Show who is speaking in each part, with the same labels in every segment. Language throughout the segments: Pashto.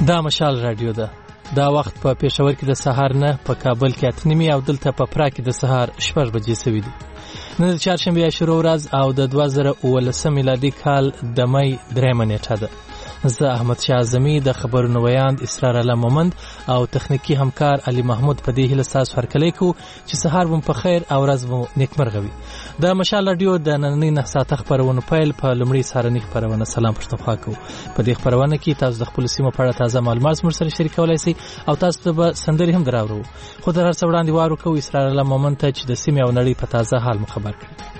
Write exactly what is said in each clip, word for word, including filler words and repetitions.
Speaker 1: دا مشال رادیو ده. دا وخت په پېښور کې د سهار نه، په کابل کې اته نیمې او دلته په پرا کې د سهار شپږ بجې سوي دي. نن د چهارشنبې شروع ورځ او د دوه زره اوولسم میلادي کال د مۍ درېیمه نیټه ده. زه احمد شاه اعظمي د خبرونو ویاند اسرار الله مومند او تخنیکی همکار علي محمود په دې هیله ستاسو هرکلی کوو چې سهار مو په خیر او ورځ مو نیکمرغه وي. د مشال رادیو د نننۍ نه ساعته خپرونو پیل په لومړۍ سهارنۍ خپرونه سلام پښتونخوا کوو. په دې خپرونه کې تاسو د خپلو سیمو په اړه تازه معلومات زموږ سره شریکولی شئ او تاسو ته به سندرې هم دراوړو. خو تر هر څه وړاندې وار وکړو اسرار الله مومند ته چې د سیمې او نړۍ په تازه حال مو خبر کړي.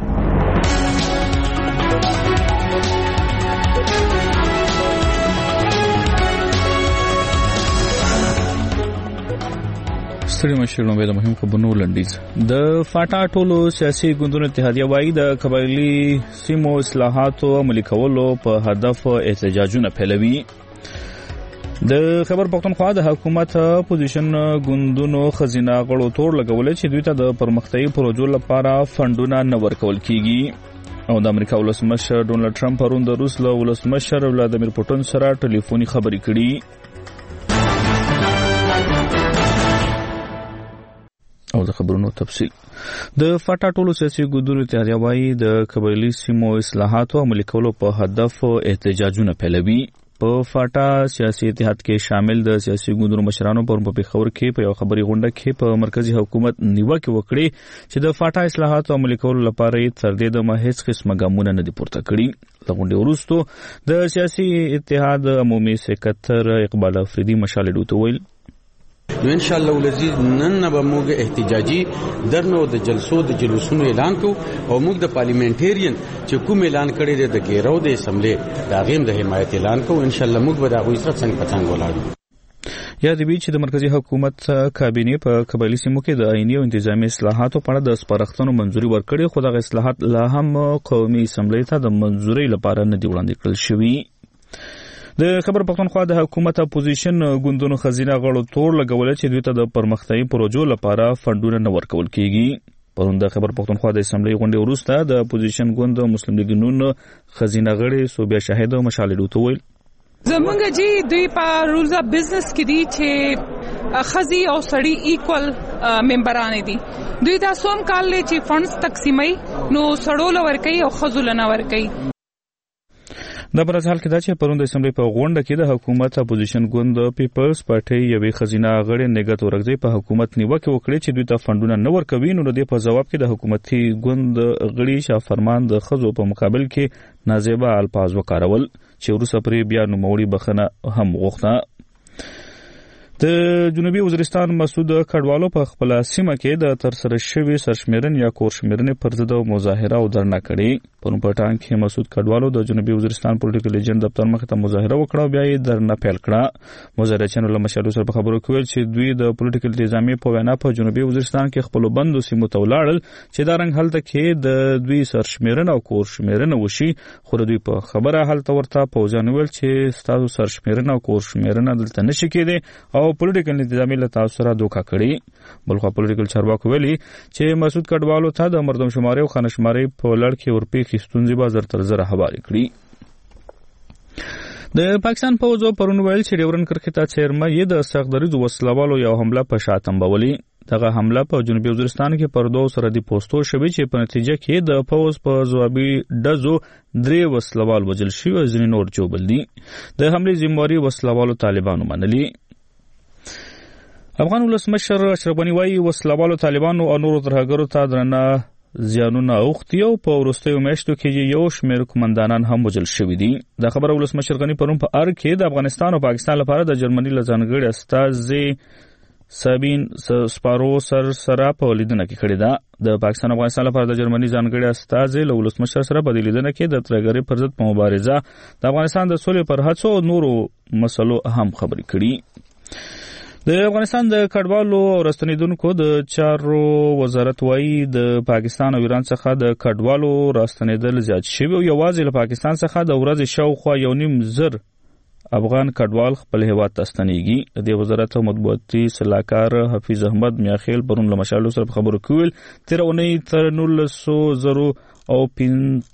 Speaker 2: ستړي مشرونو به د مهم خبرونو لنډیز. د فاټا ټولو سیاسي ګوندونو اتحادیه وایي د قبایلي سیمو اصلاحاتو عملي کولو په هدف احتجاجونه پیلوي. د خیبر پختونخوا د حکومت اپوزیشن ګوندونو خزینه غړو تور لګولې چې دوی ته د پرمختیايي پروژو لپاره فنډونه نه ورکول کیږي. او د امریکا ولسمشر ډونالد ټرمپ پرون د روس له ولسمشر ولادیمیر پوتین سره ټلیفوني خبرې کړې. او د خبرونو تفصیل. د فاټا ټولو سیاسي ګوندونو اتحادیه وایي د قبایلي سیمو اصلاحاتو عملي کولو په هدف احتجاجونه پیلوي. په فاټا سیاسي اتحاد کې شامل د سیاسي ګوندونو مشرانو پر په پیښور کې په یو خبري غونډه کې په مرکزی حکومت نیوکه وکړي چې د فاټا اصلاحاتو عملي کولو لپاره یې تر دې دمه هیڅ قسمه ګامونه نه دي پورته کړي. د غونډې وروسته د سیاسي اتحاد عمومي سکرټر اقبال افریدي مشال ډوته ویل
Speaker 3: نو ان شاء الله ولزي نن به موږ احتجاجي درنو د جلسو د جلوسونو اعلان کو او موږ د پارلیمنټریان چې کوم اعلان کړی دی د ګیرو د اسمبلی دا غیم د حمایت اعلان کو. ان شاء الله موږ به دا غوښتنه څنګه پڅنګ ولاړو.
Speaker 2: یا د چې د مرکزی حکومت کابینه په قبایلي سیمو کې د آئینی او انتظامی اصلاحاتو په اړه د سپارښتنو منځوري ورکړي، خو دغه اصلاحات لا هم قومي اسمبلی ته د منځوري لپاره نه دی وړاندې کړل شوي. د خبر پختونخوا د حکومت اپوزیشن ګوندونو خزینه غړو تور لګولې چې دوی ته د پرمختیايي پروژو لپاره فنډونه نه ورکول کیږي. پرون د خبر پختونخوا د اسمبلی غونډې وروسته د اپوزیشن ګوند مسلم لیگ نون خزینه غړي صوبیا شاهد او مشال ډوته ویل
Speaker 4: زمونږ جی دوی په رولز اف بزنس کې دي چې خزي او سړی ایکوال ممبران دي. دوی دا سوم کال لې چې فنډز تقسیمي نو سړول ورکي او خزول نه ورکي.
Speaker 2: د برز حال کې دا چې پرون د اسمبلی په غونډه کې د حکومت اپوزیشن ګوند پیپلز پارټي یوې خزینه غړي نګهت ورغځي په حکومت نیوکه وکړي چې دوی ته فنډونه نه ورکوي. نو د دې په جواب کې د حکومتي ګوند غړي شاه فرمان د خزو په مقابل کې نازیبه الفاظ وکارول چې وروسته پرې بیا نوموړي بخنه هم غوښته. د جنوبي وزیرستان مسعود کډوالو په خپل سیمه کې د ترسره شوی سرشمیرن یا کورشمیرنې پر ضد مظاهره او درنه کړې. پرون په ټانګ کې مسعود کډوالو د جنوبي وزیرستان پولیټیکل ایجنټ دفتر مخې ته مظاهره وکړه او بیا یې درنه پیل کړه. مظاهرچیانو له مشرانو سره په خبرو کې ویل چې دوی د پولیټیکل انتظامی په وینا په جنوبي وزیرستان کې خپل بندو سیمو ته ولاړل چې دا رنګ هلته کې د دوی سرشمیرن او کورشمیرنه وشي. خو دوی په خبره هلته ورته پوځیان ویل چې ستاسو سرشمیرن او کورشمیرنه دلته نشي کېدی او پولیټیکل انتظامی له تاسو سره دوکا کړي. بلخوا پولیټیکل چارواکو ویلي چې مسعود کډوالو ته د مردم شماري او خانشماري په لړ کې ورپېښې ستونزې به زر تر زره حواله کړي. د پاکستان پوځ پرون ویل چې ډیورن کرښې ته څیرمه یې د سختدریزو وسلوالو یو حمله په شا تنبولي. دغه حمله په جنوبي وزیرستان کې پر دوه سرحدي پوسټو شوې چې په نتیجه کې د پوځ په ځوابي ډزو درې وسلوال وژل شوي او ځینې نور ژوبل دي. د حملې ذمہواري وسلوالو طالبانو منلي. افغان ولسمشر اشرف غني وایي وسلوالو طالبانو او نورو ترهګرو ته درنه زیانونه اوښتي او په وروستیو میاشتو کې یو شمېر قومندانان هم وژل شوي دي. دا خبره ولسمشر غني پرون په ار کې د افغانستان او پاکستان لپاره د جرمني له ځانګړي استازي سابین سپارو سر سره په لیدنه کې کړې ده. د پاکستان او افغانستان لپاره د جرمني ځانګړي استازي له ولسمشر سره په لیدنه کې د ترهګرۍ پر ضد په مبارزه د افغانستان د سولې پر هڅو او نورو مسلو هم خبرې کړي. د افغانستان د کډوالو او راستنیدونکو د چارو وزارت وایي د پاکستان او ایران څخه د کډوالو راستنیدل زیات شوي او یوازې له پاکستان څخه د ورځې شاوخوا یو نیم زر افغان کډوال خپل هیواد ته ستنیږي. د دې وزارت مطبوعاتي سلاکار حفیظ احمد میاخیل پرون له مشالو سره خبرو کول تیر اونۍ تر نولسو زرو او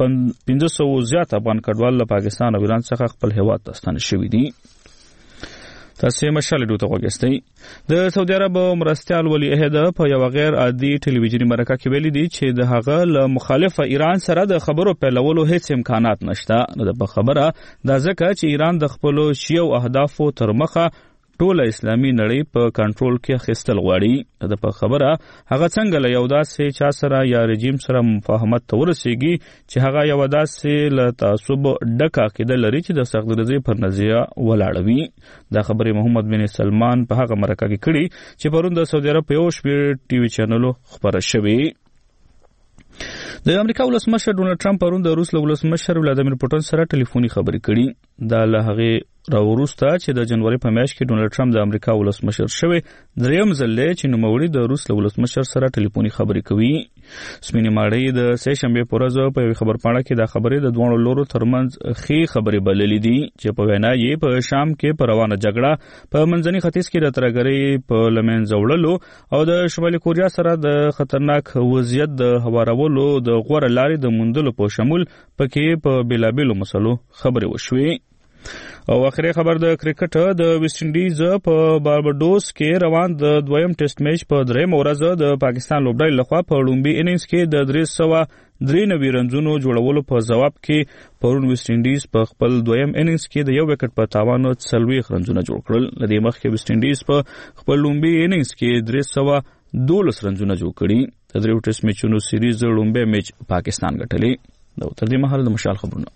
Speaker 2: پنځه سوه زیات افغان کډوال له پاکستان او ایران څخه خپل هیواد ته ستانه شوي دي. تاسو مشال ډوته وګستئ د سعودي عرب مرستيال ولی عہد په یو غیر عادي ټلویزیونی مرکه کې ویلي دي چې د هغه له مخالف ایران سره د خبرو پیلولو هیڅ امکانات نشته. نو د خبره دا ځکه چې ایران د خپل شیو اهدافو تر مخه ټوله اسلامي نړۍ په کنټرول کې اخیستل غواړي. د په خبره هغه څنګه له یو داسې چا سره یا رژیم سره مفاهمت ته ورسیږي چې هغه یو داسې له تعصب ډکه عقیده لري چې د صدراعظم پر نظریه ولاړوي. دا خبره محمد بن سلمان په هغه مرکه کې کړي چې پرون د سعودي عرب په یو شمېر ټي وي چینلو خبره شوې. د امریکا ولسمشر ډونالد ټرمپ پرون د روس له ولسمشر ولادیمیر پوټین سره ټلیفوني خبرې کړي. دا له هغه راوروسته چې د جنوري په میاشت کې ډونالد ټرمپ د امریکا ولسمشر شوی دریم ځل دی چې نوموړي د روس له ولسمشر سره ټلیفوني خبرې کوي. سپینې ماړۍ د سه شنبې په ورځ په یوه خبرپاڼه کې دا خبرې د دوه لورو ترمنځ ښې خبرې بللې دي چې په وینا یې په شام کې په روانه جګړه په منځني ختیځ کې د ترهګرۍ په لمنځه وړلو او د شمالي کوریا سره د خطرناک وضعیت د هوارولو د غوره لارې د موندلو په شمول پکې په بیلابیلو مسلو خبرې وشوې. او اخري خبر د کرکټ د ویسټ انډیز په بارباډوس کې روان د دویم ټیسټ میچ په دریم ورځ د پاکستان لوبډلې لخوا په لومبي انینګز کې د درې سوه درې نوي رنزونو جوړولو په جواب کې پرون ویسټ انډیز په خپل دویم انینګز کې د یو وکټ په تاوان څلوېښت رنزونه جوړ کړل. له دې مخکې ویسټ انډیز په خپل لومبي انینګز کې درې سوه دولس رنزونه جوړ کړي. د دریو ټیسټ میچونو سیریز لومبي میچ پاکستان ګټلی. دا تر دې مهال د مشال خبرونه.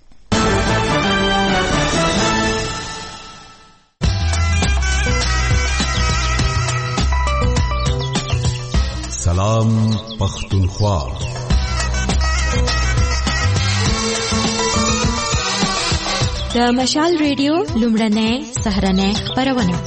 Speaker 5: سلام پختونخوا.
Speaker 6: د مشال ریډیو لومړنۍ سهرنۍ خبرونه.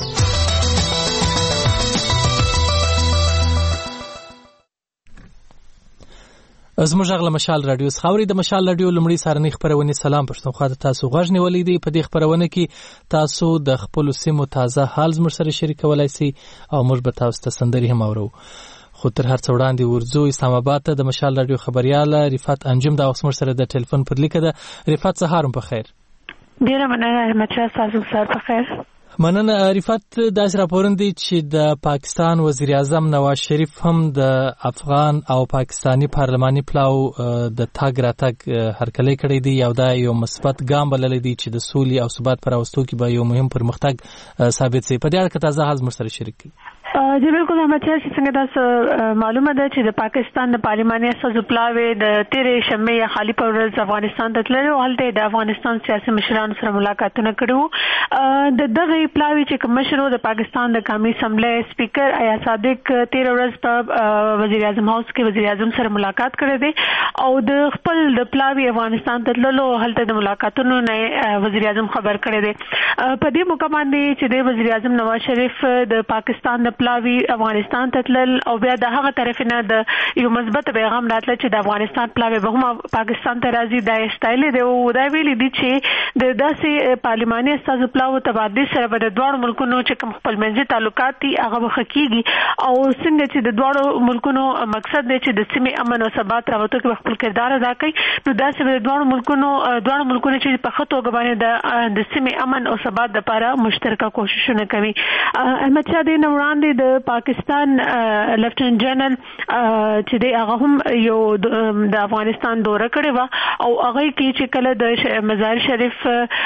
Speaker 1: زموږ غږ له مشال رادیو څخه اوري. د مشال رادیو لومړی سهارنۍ خبرونه سلام پښتونخوا ته تاسو غږ نیولې دي. په دې خبرونه کې تاسو د خپل سیمو تازه حال زموږ سره شریکولای شئ او موږ به تاسو ته سندري هم اورو. خو تر هر څه وړاندې ورځو اسلام آباد ته د مشال رادیو خبريال رفعت انجم دا اوس موږ سره د ټلیفون پر لیکه ده. رفعت سهارم په خیر.
Speaker 7: ډیره مننه احمد شاه تاسو سره په خیر.
Speaker 1: مننه رفعت. داس راپورن دي چې د پاکستان وزیر اعظم نواز شریف هم د افغان او پاکستانی پارلماني پلاو د تاګ راتګ هرکلی کړی دی او دا یو مثبت ګام بللی دی چې د سولې او ثبات پر راوستو کې به یو مهم پرمختګ ثابت شي. په دې اړه که تازه حال موږ سره شریک کړئ.
Speaker 7: جی بالکل احمد شاه چې څنګه تاسو معلومه ده چې د پاکستان د پارلماني اساسو پلاوی د تیرې شنبې یا خالی پر ورځ افغانستان ته تللی او هلته د افغانستان سیاسي مشرانو سره ملاقاتونه کړي. د دغه پلاوی چې کوم مشر د پاکستان د قومي اسمبلی سپیکر ایا صادق تیرې ورځ په وزیر اعظم هاوس کې وزیر اعظم سره ملاقات کړی دی او د خپل د پلاوی افغانستان ته تللو هلته د ملاقاتونو نه وزیر اعظم خبر کړی دی. په دې موقع باندې چې د وزیر اعظم نواز شریف د پاکستان د پلاوی افغانستان ته تلل او بیا د هغه طرف نه د یو مثبت پیغام راتله چې د افغانستان پلاوی به هم پاکستان ته راځي دا استایل دی او دا ویلي دي چې د داسې پارلماني استازو پلاو تبادله سره به د دوه ملکونو چې کوم خپل منځي تعلقات دي هغه بخکیږي او څنګه چې د دوه ملکونو مقصد دی چې د سیمې امن او ثبات راوړو کې خپل کردار ادا کوي نو داسې د دوه ملکونو دوه ملکونو چې په خطو غوښنه د د سیمې امن او ثبات لپاره مشترکه کوششونه کوي. احمد شاه د وړاندې د پاکستان لیفټننټ جنرال چې دی هغه هم یو د افغانستان دوره کړې و او هغه کې چې کله د مزار شریف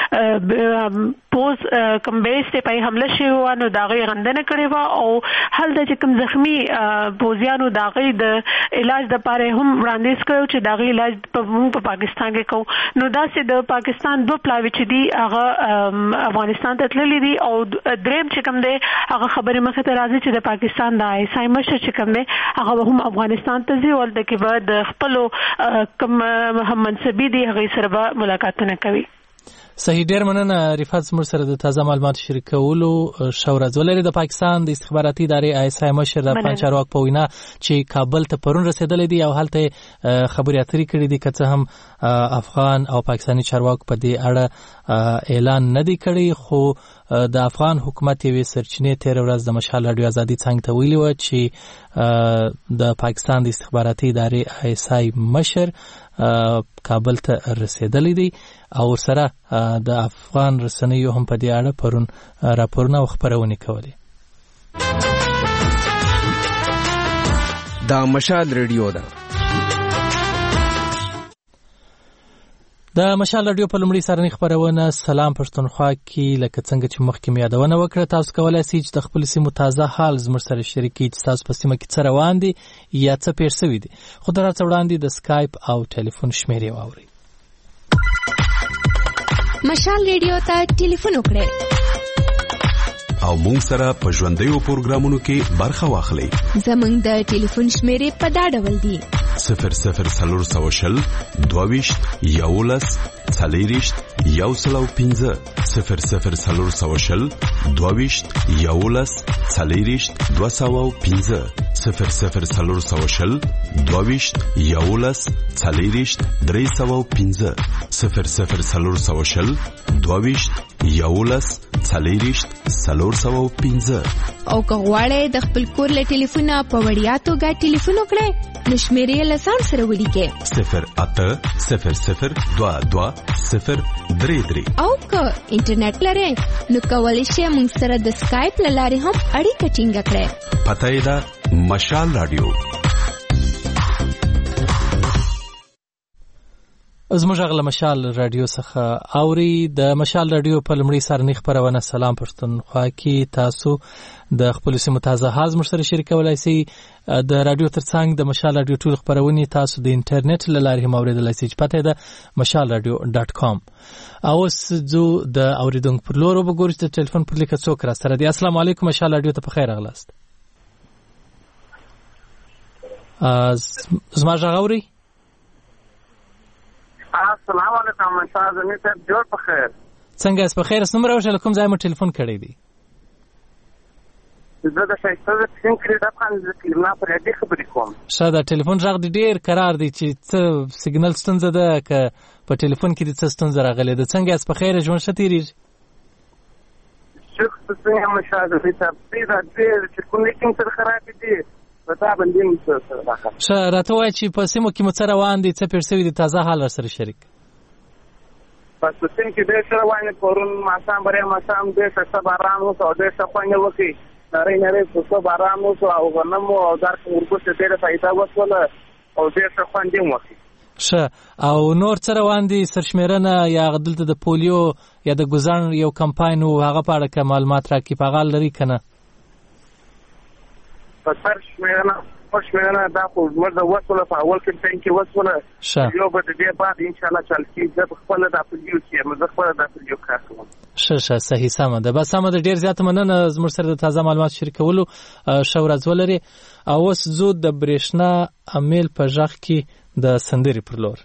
Speaker 7: پوز کوم بیس ته په حمله شوی و نو دا غي غندنه کړې و او هلته چې کوم زخمی پوزیانو دا غي د علاج د لپاره هم وړاندیز کړو چې دا غي علاج په پاکستان کې کو نو دا چې د پاکستان دوه پلاوی چې دی هغه افغانستان ته تللی دي او دریم چې کوم دی هغه خبرې مخه ته راځي چې د پاکستان د آیسای مشر چې کوم دی هغه هم افغانستان ته ځي ولته کې به د خپل کوم محمد سبی دی هغه سره به ملاقاتونه کوي.
Speaker 1: صحیح ډیر مننه رفعت زموږ سره د تازه معلومات شریکولو شورز ولري. د پاکستان د استخباراتي ادارې آی اس آی مشر د افغان چارواکو په وینا چې کابل ته پرون رسیدلی دی او هلته خبري اترې کړې دي که څه هم افغان او پاکستاني چارواکو په دې اړه اعلان نه دی کړی خو د افغان حکومت یوې سرچینې تیر ورځ د مشال رادیو ازادي څنګه ته ویلي و چې د پاکستان د استخباراتي ادارې آی اس آی مشر کابل ته رسیدلی دی او سره د افغان رسنیو هم په دې اړه پرون راپورونه او خبرونه کولې.
Speaker 8: دا مشال ریډیو ده.
Speaker 1: د مشال رادیو په لومړي سرنۍ خبرونه سلام پښتونخوا کې لکه څنګه چې مخکې مې یادونه وکړه، تاسو کولای شئ چې د خپل سیمو تازه حال زموږ سره شریک کړئ چې تاسو په سیمه کې څه روان دي یا څه پیښ شوي دي. خو تر هڅه وړاندې د سکایپ او ټلیفون شمیرې واورئ.
Speaker 6: مشال ریډیو ته ټلیفون وکړئ
Speaker 5: او مونږ سره په ژوندیو پروګرامونو کې برخه واخلئ.
Speaker 6: زمونږ د ټلیفون شمیرې په دا ډول دي:
Speaker 5: صفر صفر څلور سوه شل دوه ویشت یولس څلېرویشت یو سل او پنځه صفر صفر څلور سوه شل دوه ویشت یولس څلېرویشت دوه سوه او پنځه صفر صفر څلور سوه شل دوه ویشت یولس څلېرویشت درې سوه او پنځه صفر صفر څلور سوه شل دوه ویشت یولس څلېرویشت څلور سوه او پنځه.
Speaker 6: او که غواړئ د خپل کور له ټلیفونه په وړیا توګه ټلیفون وکړئ نو شمیرې له ځان سره ولیکئ:
Speaker 5: صفر اته صفر صفر دوه دوه صفر درې درې.
Speaker 6: او که انټرنیټ لرئ نو کولی شئ موږ سره د سکایپ له لارې هم اړیکه ټینګه کړئ.
Speaker 5: پته یې ده مشال رادیو.
Speaker 1: زموږ غږ له مشال رادیو څخه اوري. د مشال رادیو په لومړي سرنۍ خبرونه سلام پښتونخوا کې تاسو د خپل سیمو تازه حال زموږ سره شریکولای شئ. د رادیو ترڅنګ د مشال رادیو ټول خبرونه تاسو د انټرنیټ له لارې هم اوریدلای شئ چې پته ده مشال رادیو ډاټ کام. او زه د اوریدونکو پر لور وګورم چې ټلیفون پر لیکه څوک را سره دی. السلام علیکم، مشال رادیو ته په خیر راغلاست. زما غږ اوري؟
Speaker 9: السلام علیکم مشال زمي صاحب، جوړ په خیر.
Speaker 1: څنګه اس په خیر؟ څومره وشل کوم ځای مو ټلیفون کړی دی؟
Speaker 9: زه د شایسته د ټیم کې د افغان د کلمه پر دې خبرې کوم.
Speaker 1: ښه، دا ټلیفون غږ ډېر قرار دی چې څه سیګنل ستونزه ده که په ټلیفون کې د څه ستونزه راغلې ده. څنګه اس په خیر ژوند ښه تېرېږي؟
Speaker 9: شکر څنګه مشال زمي صاحب دې دا ډېر چې کونیکټینګ سره خراب دي پتا باندې مې څه راځه.
Speaker 1: ښه، راته وایي چې په سیمو کې مو څه روان دي، څه پیښ شوي دي، تازه حال سره شریک.
Speaker 9: په سیمو کې ډېر سره وایي پرون ماښام بره ماښام ډېر څه باران وو او ډېر څه خوند وکړي. نری نری څه باران وو او غنم او دار ورکوټ ډېر فائدہ وسوله او ډېر څه خوند وکړي.
Speaker 1: ښه، او نور څه روان دي؟ سرشمیرنه یا دلته د پولیو یا د ګزان یو کمپاین او هغه په اړه کې معلومات راکړي په هغه لري کنه؟
Speaker 9: په سرشمیرنه خوشمنه دا خو موږ د وسوله په اول کې څنګه وسوله یو به دې بعد ان شاء الله چل کی د خپل د اپلیو کې موږ خپل د اپلیو کار کوو.
Speaker 1: ښه ښه صحیح سمه ده. بس سمه ده، ډېر زیات مننه زموږ سره د تازه معلومات شریکولو. ښه ورځ ولرئ. اوس زه د برېښنا امیل په غږ کې د سندرې پر لور.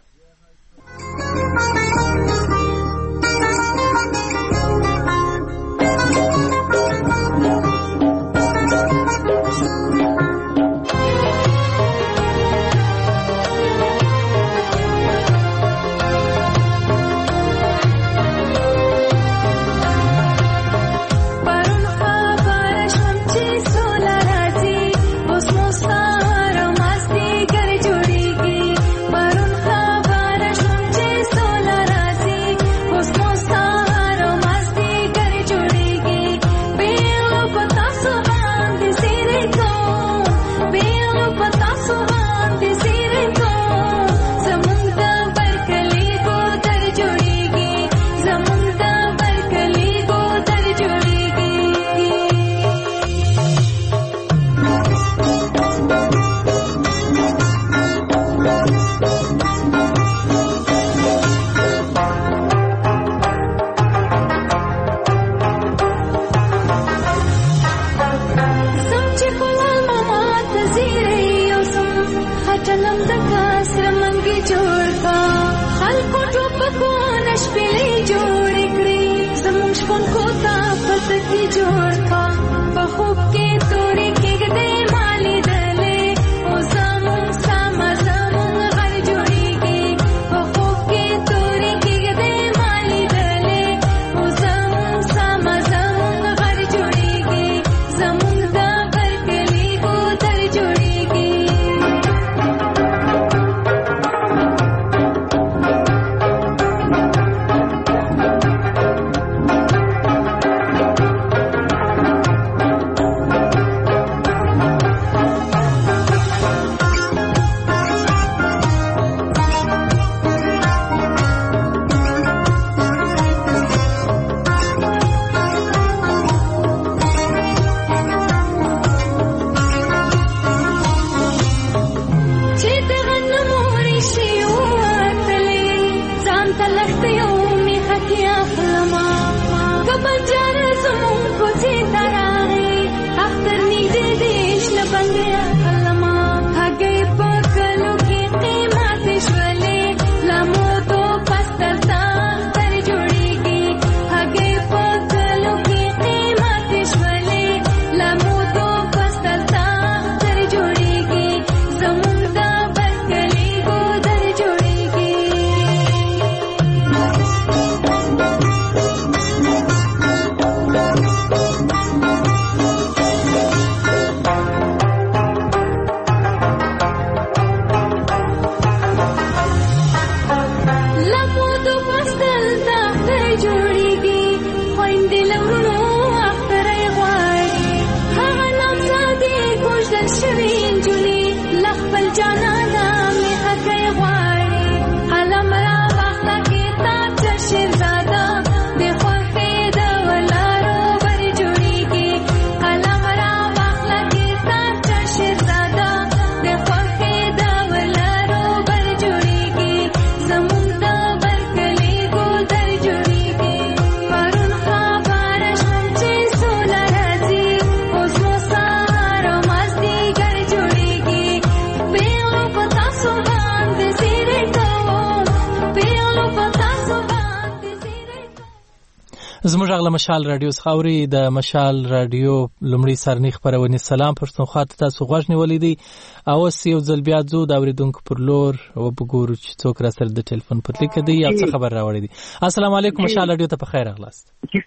Speaker 1: زموږ غلا مشال رادیو څخاوري د مشال رادیو لومړی سرنی خبرونه سلام پښتونخوا ته تاسو غوښ نیولې دي او یو ځل بیا ځو د اوریدونکو پر لور او وګورو چې څوک را سره د ټلیفون په لیک دی یا څه خبر راوړي دي. السلام علیکم مشال رادیو ته په خیر اغلاست.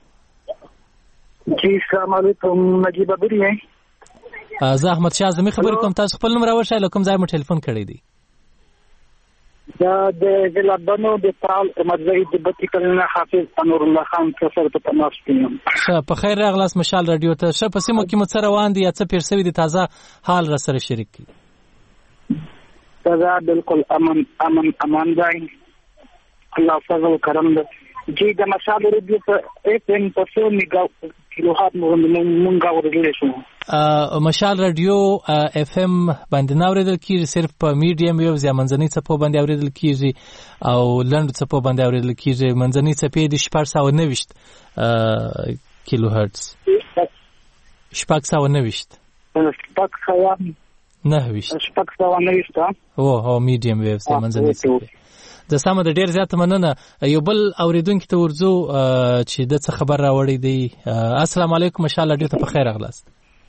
Speaker 8: جی السلام علیکم نجیب ابری ہے.
Speaker 1: زه احمد شاه زمي خبر کوم تاسو خپل نوم راوښای لکم ځای مو ټلیفون کړی دی.
Speaker 8: دا د ولادتونو د پرال مدرسې د بتی کلنه حافظ انور الله خان سره په تماس کې یم.
Speaker 1: ښه په خیر راغلاست مشال رادیو ته. ښه په سیمو کې مو څه روان دي یا څه پیر شوي دي تازه حال را سره شریک کړي.
Speaker 8: تازه بالکل امن امن امان دی الله فضل و کرم دی. جی د مشال رادیو په ایف ام په څو میگا کیلو هات مونږه ورغلی شو.
Speaker 1: مشال رادیو اف ام باندې ناوریدل کیږي صرف په میډیم ویو یا منځنۍ څپو باندې اوریدل کیږي او لنډ څپو باندې اوریدل کیږي. منځنۍ څپې د شپږ سوه نهه ویشت کیلو هرتز شپږ سوه نهه ویشت
Speaker 8: شپږ سوه
Speaker 1: نهه ویشت
Speaker 8: شپږ سوه نهه ویشت
Speaker 1: او هو میډیم ویو یا منځنۍ څپې. د سمه د ډیر زیات مننه. یو بل اوریدونکو ته ورځو چې د څه خبر راوړی دی. السلام علیکم مشال رادیو ته په خیر اغلاست.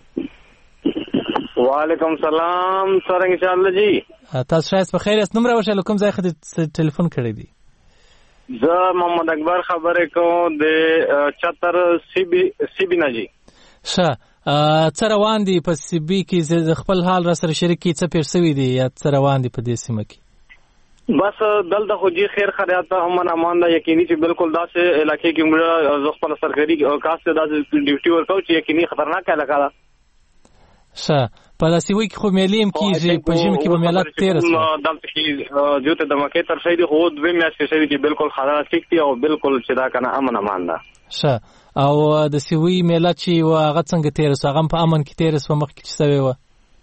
Speaker 10: وعلیکم سلام څنګه ان شاء الله جی
Speaker 1: تاسو شایست په خیر است. نوم راوښه کوم ځای خدای ټلیفون کړی دی.
Speaker 10: زه محمد اکبر خبرې کوم د چتر سی بی سی بی نه جی.
Speaker 1: ښه څه روان دي په سی بی کې د خپل حال را سره شریک کی څه پیر شوی دی یا څه روان دي په دې سیمه کې؟
Speaker 10: بس دلته خو جی خیر خیرات امن امان دا یقیني چې بالکل داسې علاقې کې موږ خپل سرکاري کاس ته داسې ډیوټي ورکو چې یقیني خطرناک علاقه ده.
Speaker 1: ښه په داسې وی کې خو میلې هم کېږي په ژمي کې به میله تېره شوه
Speaker 10: دلته کې جو ته د مکې تر شی دي خو دوې میاشتې شوي چې بالکل خطر ټیک دي او بالکل چې دا که نه امن امان ده.
Speaker 1: ښه او د سوي میله چې وه هغه څنګه تېره شوه؟ هغه هم په امن کې تېره شوه مخکې چې شوې وه؟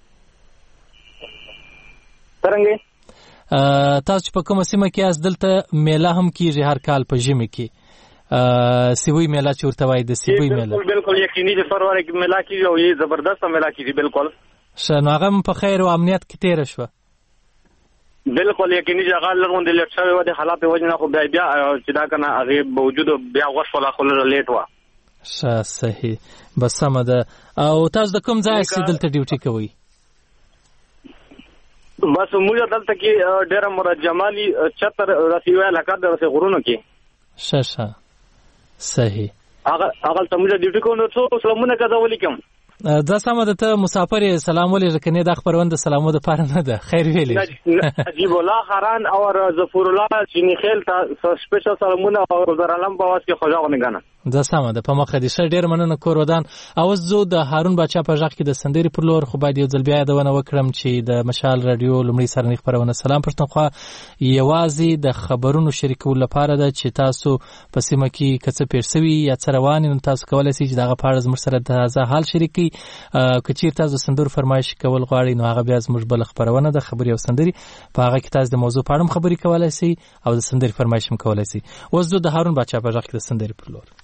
Speaker 10: څرنګې
Speaker 1: تاسو چې په کومه سیمه کې یاست دلته میله هم کېږي هر کال په ژمي کې سیوی میله چې ورته وایي د سیوی میله
Speaker 10: بالکل بالکل یقیني د فروری کې میله کېږي او یې زبردسته میله کېږي بالکل.
Speaker 1: ښه نو هغه هم په خیر او امنیت کې تېره شوه؟
Speaker 10: بالکل یقیني چې هغه لږ غوندې لیټ شوې وه د حالات د وجې نه خو بیا بیا چې دا که نه هغې باوجود بیا غوښ وله خو لږه لیټ وه.
Speaker 1: ښه صحیح بس سمه ده. او تاسو د کوم ځای چې دلته ډیوټي کوئ؟
Speaker 10: بس موږ دلته کې ډېره مرجمالي چتر راسې یوه علاقه ده راسې غرونو کې.
Speaker 1: ښه ښه صحیح
Speaker 10: هغه هغلته موږ ډیوټي کوو. نو څو سلامونه که زه ولیکم؟
Speaker 1: دا سمه ده. ته مسافر یې سلام ولېږه که نه دا خپرونه د سلامو دپاره نه ده خیر ویلې.
Speaker 10: نجیب الله خاران او ظفور الله چینی خیل ته سپیشل سلامونه او زرالم په اواز کې خوږه ونګانه.
Speaker 1: دا سمه ده په مخه دې ښه ډېر مننه کور ودان. اوس زه د هارون باچا په غږ کې د سندرې پر لور خو باید یو ځل بیا یادونه وکړم چې د مشال رادیو لومړۍ سرنۍ خپرونه سلام پښتونخوا یوازې د خبرونو شریکولو لپاره ده چې تاسو په سیمه کې که څه پېښ شوي یا څه روان نو تاسو کولی شئ چې د هغه په اړه زموږ سره تازه حال شریک کړئ. که چېرې تاسو د سندرو فرمایش کول غواړئ نو هغه بیا زموږ بله خپرونه ده خبرې او سندرې په هغه کې تاسو د موضوع په اړه هم خبرې کولی شئ او د سندرې فرمایش هم کولی شئ. اوس زه د هارون باچا په غږ کې د سندرې پر لور.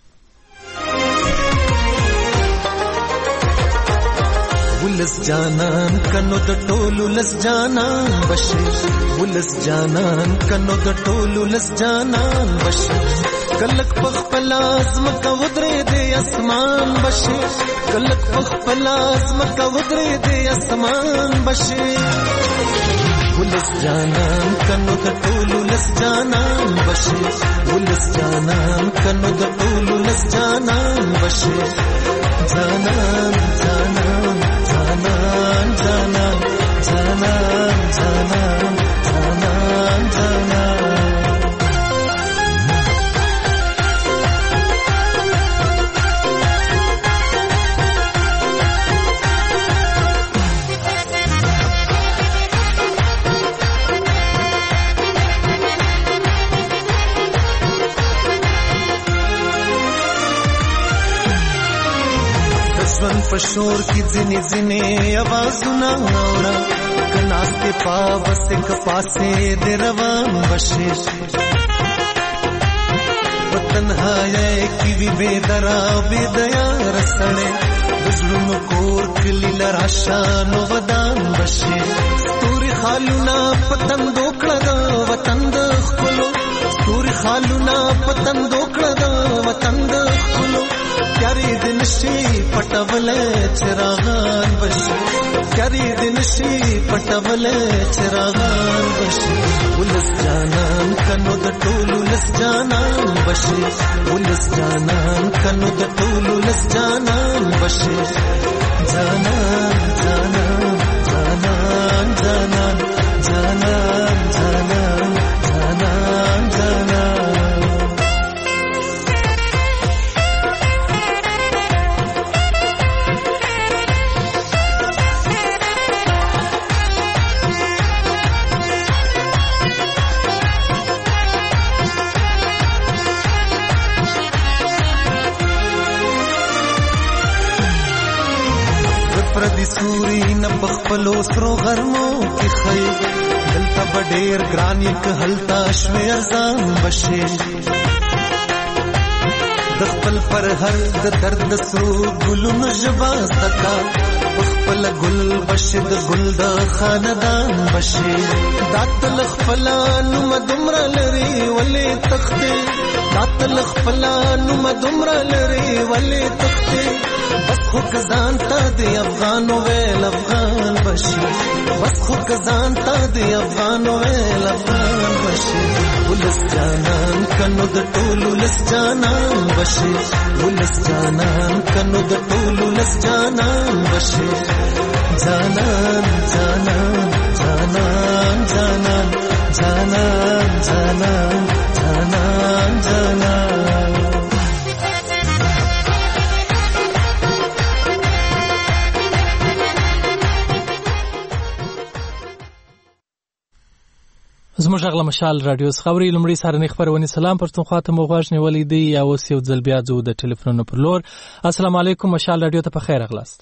Speaker 11: ولس جانان کنو د ټولو لس جانان بشي ولس جانان کنو د ټولو لس جانان بشي کلک پخپل ازمکه ودرې د اسمان بشي کلک پخپل ازمکه ودرې د اسمان بشي ولس جانان کنو د ټولو لس جانان بشي ولس جانان کنو د ټولو لس جانان بشي جانان جانان جانان جانان جانان جانان جانان جانان ژوند په شور کې ځینې ځینې اوازونه اورم که ناستې پاوسې که پاسې د روان بشي په تنهایۍ کې وي بېدره بېدیاره سړی د زړونو کور کلي له راشه نو ودان بشي ستوري خالونه په تندو کړه د وطن د ښکلو ستوري خالونه پتن دوکړه دا وطن د خلو پیاري دن شي پټولې چراغان بشي پیاري دن شي پټولې چراغان بشي ولس جانان کنو د ټولو لس جانان بشي ولس جانان کنو د ټولو لس جانان بشي جانان جانان جانان جانان جانان جانان جانان جانان پردی سوري نبخپلو سرو غرمو کی خی دلتا بډیر ګران یک هلتا شوي ارزان بشي د خپل پر هر د درد سرو ګلونو جبا سکا خپل ګل بشي د ګل د خاندان بشي داتل خپلانو مدمر لري ولې تخته داتل خپلانو مدمر لري ولې تخته بس خو کزان تا دی افغان ویل افغان بشي بس خو کزان تا دی افغان ویل افغان بشي ولس جانان کنو د ټولو لس جانان بشي ولس جانان کنو د ټولو لس جانان بشي جانان جانان جانان جانان جانان جانان جانان جانان
Speaker 1: زموږ غلا مشال رادیو خبري لمړی سارنې خبرونه سلام پښتونخوا ته مغواش نیولې دی یا اوس یو ځل بیا زو د ټلیفون پر لور السلام علیکم مشال رادیو ته په خیر اغلاست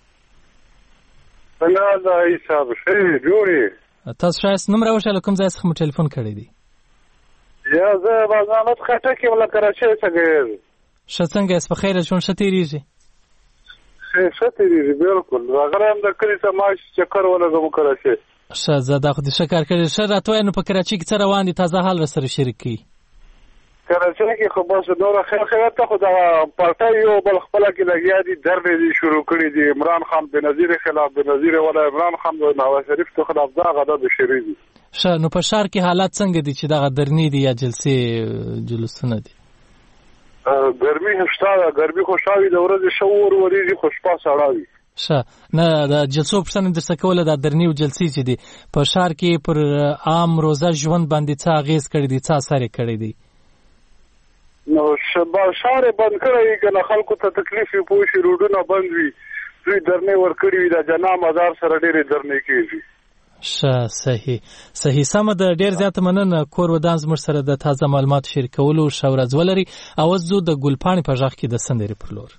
Speaker 12: څنګه دا حساب شي جوړي
Speaker 1: تاسو شایست نمبر وشاله کوم ځای څخه ټلیفون کړی دی
Speaker 12: یا زه بازانت خټه کې ولا کراچي څنګه
Speaker 1: شڅنګ اس په خیر جون شتيریږي
Speaker 12: شتيریږي بالکل راغرام د کلی سماج چکر ولا کوم کراچي
Speaker 1: شهزاده خو دې شکر کړی شه راتوی نو په کراچي کې څه روان دي تازه حال سره شریک کی
Speaker 12: کراچي کې خو بس نور خیر خیر ته خو دا پارټي یو بل خپل کې لګیا دي درنې دي شروع کړی دي عمران خان بنظیر خلاف بنظیر ولا عمران خان او نواز شریف ته خلاف دا غدا د شری دي
Speaker 1: شه نو په شهر کې حالات څنګه دي چې دا درنې دي یا جلسې جلوسونه دي
Speaker 12: ګرمي هشتا ګرمي خوشاوي د ورځې شور ورېږي خوشپا سړاوي
Speaker 1: شه نه د جلسو پښتنه د سکوله د درنیو جلسې چې دي په شهر کې پر عام روزه ژوند باندې څه اغیز کړی دي څه اثر کړی دي
Speaker 12: نو شبا شهر بند کړی کنه خلکو ته تکلیف پوه شي روډونه بند وي دوی درنې ور کړی وي د جنا مزار سره ډېرې درنې کیږي
Speaker 1: شه صحیح صحیح سم د ډیر زیات مننه کور ودان زموږ سره د تازه معلومات شریکولو شورز ولري او زو د ګلپانی په ځخ کې د سندري پر لور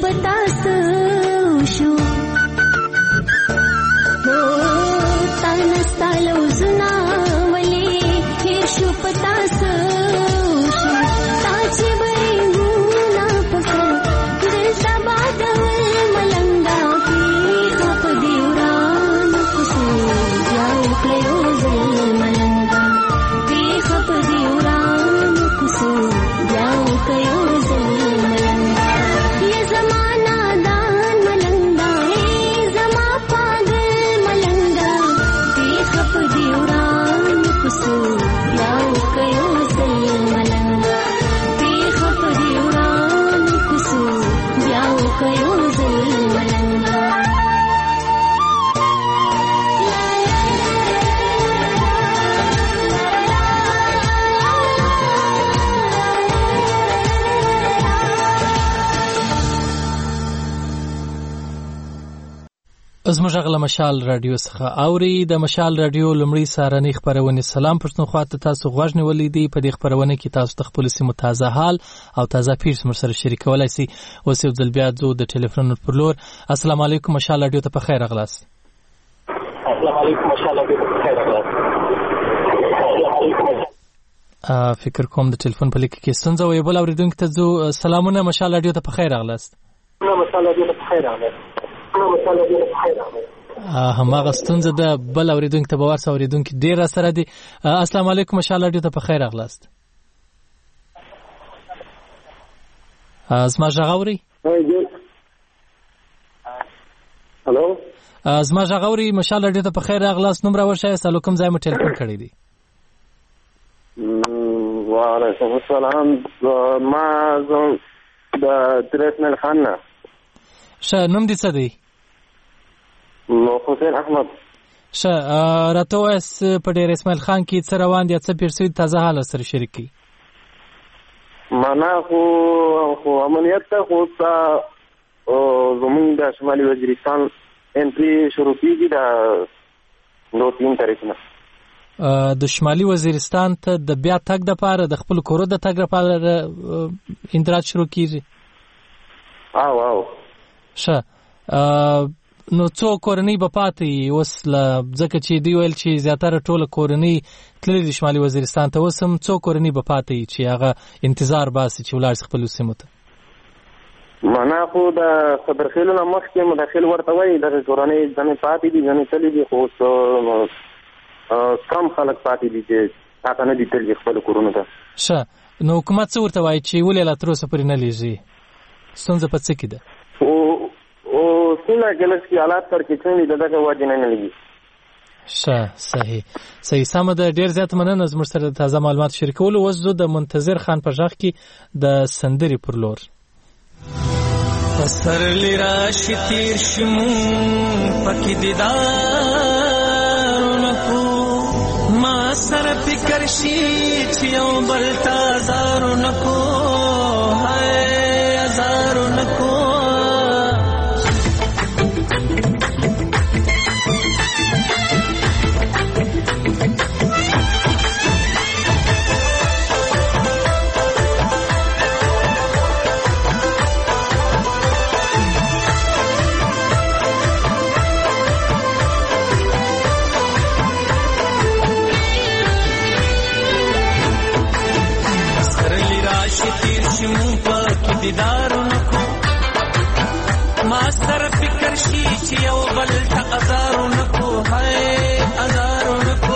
Speaker 13: پتاسو شو او تانستالو زنا ولې هیر شو پتاسو شو تا چې بریمونا پسر دل سبا دول ملنگا کی خپ دیوران کسو جاو کلیو زل ملنگا کی خپ دیوران کسو جاو کلیو زل ملنگا یہ زمانہ دان ملنگا ہے زما پاگل ملنگا کی خپ دیوران کسو جاو کلیو زل ملنگا کی خپ دیوران کسو جاو کلیو زل ملنگا
Speaker 1: زموږ غل مشال رادیو څخه اوري د مشال رادیو لمړی سارنی خبرونه سلام پښتونخوا ته تاسو غوښنه ولیدي په دې خبرونه کې تاسو خپل سیمه تازه حال او تازه پیښ سره سره شریکولای شئ اوس یو ځل بیا د ټلیفون پر لور السلام علیکم مشال رادیو ته په خیر راغلاست
Speaker 14: السلام علیکم مشال رادیو ته په خیر راغلاست
Speaker 1: فکر کوم د ټلیفون په لیک کې ستونزه وي بل اوریدونکو ته زو سلامونه مشال رادیو ته په خیر راغلاست
Speaker 14: مشال رادیو ته په خیر راغلاست
Speaker 1: هماغه ستونزه د بل اوریدونکو ته باور سره اوریدونکو ډیر سره دي السلام علیکم ان شاء الله ډیر ته په خیر راغلاست زما ژغوري
Speaker 14: هالو
Speaker 1: زما ژغوري ان شاء الله ډیر ته په خیر راغلاست نوم راوښه سلام کوم ځای مو ټلیفون کړی دی
Speaker 14: وعلیکم السلام ما زه د ترسمل خان نه
Speaker 1: شه نوم دې څه دی
Speaker 14: نو حسین احمد
Speaker 1: شه راته واس په ډیر اسماعیل خان کې څه روان دي څه پیرسوي تازه حال سره شریکي
Speaker 14: معنا خو خو امنیت ته خو تا زمونږ د شمالي وزیرستان انټری شروع کیږي د نو تین تاریخ نه
Speaker 1: د شمالي وزیرستان ته د بیا تګ د پاره د خپل کورو د تګ لپاره اندراج شروع کیږي
Speaker 14: او او
Speaker 1: شه نو څو کورنۍ به پاتې اوس ځکه چې دی ویل چې زیاتره ټوله کورنۍ تللي د شمالي وزیرستان ته اوس هم څو کورنۍ به پاتې چې هغه انتظار باسي چې ولاړ خپل سیمو ته
Speaker 14: معنا خو د صدرخیلو نه مخکې مداخل ورته وایي دغه کورنۍ ځنې پاتې دي ځنې تللي دي خو کم خلک پاتې دي چې هغه نه دي تللي خپل کورونو ته
Speaker 1: شه نو حکومت څه ورته وایي چې ولې لا تر اوسه پورې نه لیږي ستونزه په څه کې ده
Speaker 14: او څنګه کله چې حالات پر کې څنګه دغه واجب نه لګي
Speaker 1: شه صحیح صحیح سم ده ډیر زیات مننه زموږ سره تازه معلومات شریکول او زه د منتظر خان په ځخ کې د سندري پر لور
Speaker 11: پسر لرا شتیر شمو پکې دیدار نکو ما سره فکر شي چې یو بل تازار نکو هاي ازار نکو دیدارونو کو ما سره فکر شي چې یو بل ته ازارونو کو هاي ازارونو کو